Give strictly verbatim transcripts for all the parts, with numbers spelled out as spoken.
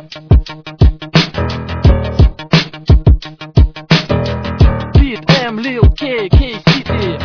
Beat M, Lil K, K-City.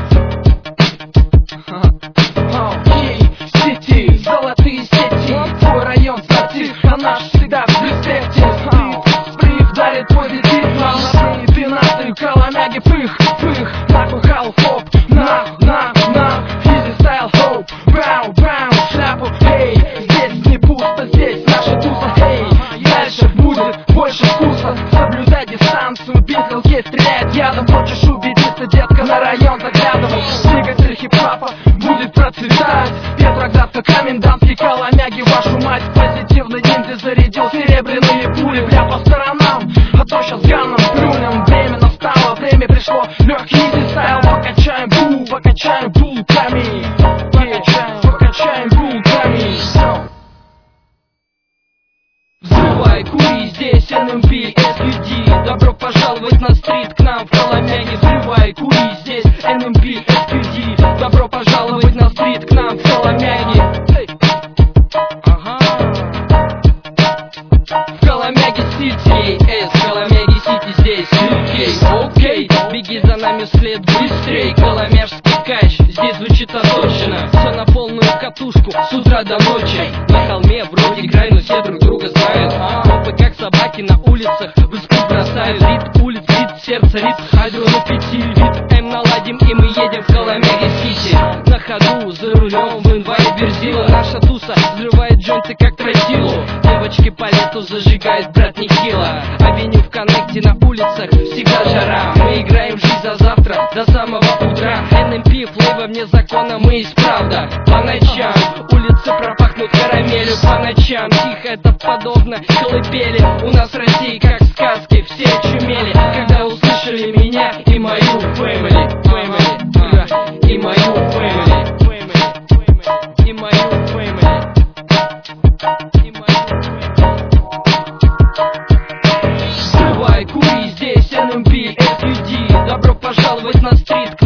K-City, золотые сети. Твой район затих, а наш всегда в блестете. Сплив, сплив, дарит твой дебют. Главное, ты нацию, коломяги, пых, пых. Нахуй хал, хоп, нах, нах, нах. Easy style, хоп, бау, бау, шляпу, эй. Здесь не пусто, здесь наша туса, эй. Дальше будет больше вкуса. Соблюдай дистанцию, бинкалки стреляет ядом. Хочешь убедиться, детка, на район заглядывай. Двигатель хип-хопа будет процветать. Петроградка, комендантский, коломяги, вашу мать. Позитивный ниндзя зарядил серебряные пули. Бля, по сторонам, а то щас ганом плюнем. Время настало, время пришло. Легкий изи стайл, покачаем бул, покачаем булками. Покачаем, покачаем булками. Взрывай, кури, здесь эн эм пи, эс ю ди. Добро пожаловать на стрит, к нам в Коломяге. Взрывай, кури, здесь эн эм пи, эс ю ди. Добро пожаловать на стрит, к нам в Коломяге. Ага. В Коломяге Сити, эс, Коломяге Сити, здесь окей, окей. Беги за нами вслед быстрей. Коломяжский кач, здесь звучит оточено. Все на полную катушку, с утра до ночи. На холме вроде грай, но все друг друга знают. Копы как собаки на улицах в иску бросают. Рит улиц, рит сердца, рит хайдру на пяти. Рит М наладим и мы едем в Коломяге Сити. На ходу, за рулем, в инвайт верзила. Наша туса взрывает джойнты как тротилу. Девочки по лету зажигает брат нехило. Авеню в коннекте, на улицах всегда жара. Мы играем жизнь за завтра, до самого утра. эн эм пи, флейва вне закона, мы есть правда. По ночам улицы пропахнут карамелью. По ночам тихо, это подобно колыбели. У нас в России как сказки, все очумели, когда услышали меня и мою фэмили. Фэмили, и мою фэмили. И мою фэмили. И мою фэмили. Взрывай, кури, здесь эн эм пи, эс ю ди. Добро пожаловать на стрит,